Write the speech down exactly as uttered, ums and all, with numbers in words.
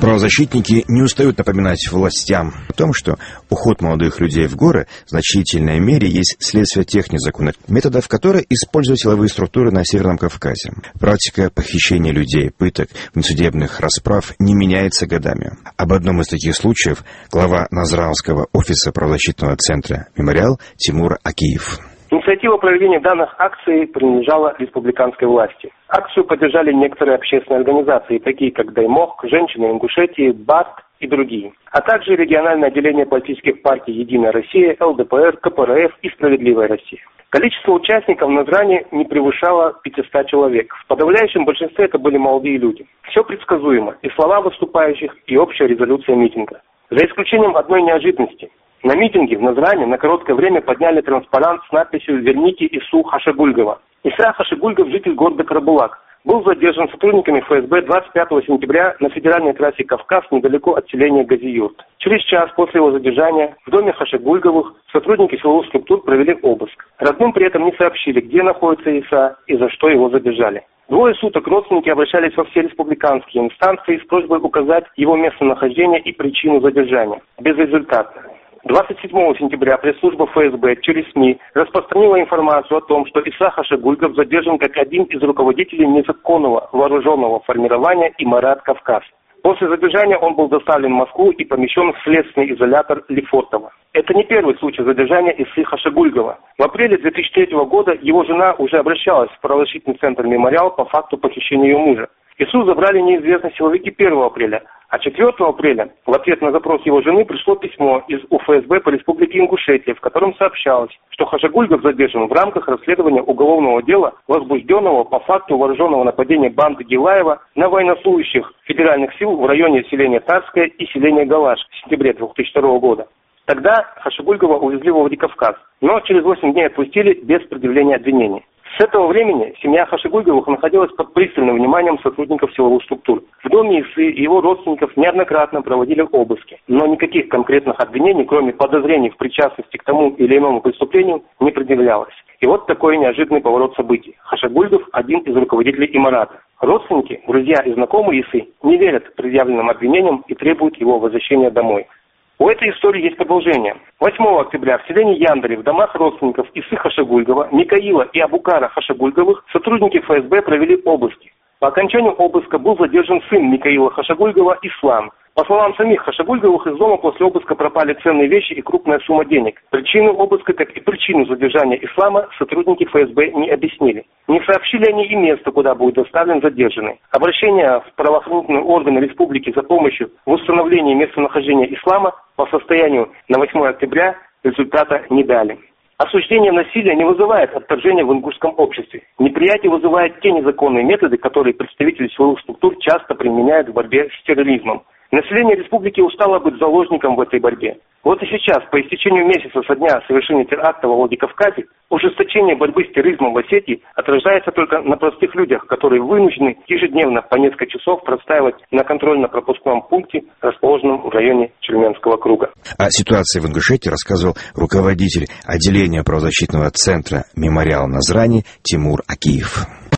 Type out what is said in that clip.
Правозащитники не устают напоминать властям о том, что уход молодых людей в горы в значительной мере есть следствие тех незаконных методов, которые используют силовые структуры на Северном Кавказе. Практика похищения людей, пыток, внесудебных расправ не меняется годами. Об одном из таких случаев глава Назранского офиса правозащитного центра «Мемориал» Тимур Акиев. Инициатива проведения данных акций принадлежала республиканской власти. Акцию поддержали некоторые общественные организации, такие как Даймох, Женщины Ингушетии, БАТ и другие, а также региональное отделение политических партий «Единая Россия», эл дэ пэ эр, ка пэ эр эф и «Справедливая Россия». Количество участников в Назране не превышало пятисот человек. В подавляющем большинстве это были молодые люди. Все предсказуемо, и слова выступающих, и общая резолюция митинга. За исключением одной неожиданности. На митинге в Назране на короткое время подняли транспарант с надписью «Верните Ису Хашагульгова». Иса Хашагульгов, житель города Карабулак, был задержан сотрудниками эф эс бэ двадцать пятого сентября на федеральной трассе Кавказ недалеко от селения Газиюрт. Через час после его задержания в доме Хашагульговых сотрудники силовых структур провели обыск. Родным при этом не сообщили, где находится Иса и за что его задержали. Двое суток родственники обращались во все республиканские инстанции с просьбой указать его местонахождение и причину задержания. Безрезультатно. двадцать седьмого сентября пресс-служба эф эс бэ через СМИ распространила информацию о том, что Иса Хашагульгов задержан как один из руководителей незаконного вооруженного формирования «Имарат Кавказ». После задержания он был доставлен в Москву и помещен в следственный изолятор Лефортово. Это не первый случай задержания Исы Хашагульгова. В апреле две тысячи третьего года его жена уже обращалась в правозащитный центр «Мемориал» по факту похищения ее мужа. Ису забрали неизвестные силовики первого апреля, а четвёртого апреля в ответ на запрос его жены пришло письмо из у эф эс бэ по республике Ингушетия, в котором сообщалось, что Хашагульгов задержан в рамках расследования уголовного дела, возбужденного по факту вооруженного нападения банды Гилаева на военнослужащих федеральных сил в районе селения Тарское и селения Галаш в сентябре две тысячи второго года. Тогда Хашагульгова увезли во Владикавказ, но через восемь дней отпустили без предъявления обвинений. С этого времени семья Хашагульговых находилась под пристальным вниманием сотрудников силовых структур. В доме Исы и его родственников неоднократно проводили обыски, но никаких конкретных обвинений, кроме подозрений в причастности к тому или иному преступлению, не предъявлялось. И вот такой неожиданный поворот событий. Хашагульгов – один из руководителей Имарата. Родственники, друзья и знакомые Исы не верят предъявленным обвинениям и требуют его возвращения домой. У этой истории есть продолжение. восьмого октября в селении Яндари в домах родственников Исы Хашагульгова, Микаила и Абукара Хашагульговых сотрудники эф эс бэ провели обыски. По окончанию обыска был задержан сын Микаила Хашагульгова Ислам. По словам самих Хашагульговых, из дома после обыска пропали ценные вещи и крупная сумма денег. Причину обыска, как и причину задержания Ислама, сотрудники эф эс бэ не объяснили. Не сообщили они и место, куда будет доставлен задержанный. Обращение в правоохранительные органы республики за помощью в установлении местонахождения Ислама по состоянию на восьмое октября результата не дали. Осуждение насилия не вызывает отторжения в ингушском обществе. Неприятие вызывает те незаконные методы, которые представители силовых структур часто применяют в борьбе с терроризмом. Население республики устало быть заложником в этой борьбе. Вот и сейчас, по истечению месяца со дня совершения теракта во Владикавказе, ужесточение борьбы с терроризмом в Осетии отражается только на простых людях, которые вынуждены ежедневно по несколько часов простаивать на контрольно-пропускном пункте, расположенном в районе Чельменского круга. О ситуации в Ингушетии рассказывал руководитель отделения правозащитного центра «Мемориал» Назрани Тимур Акиев.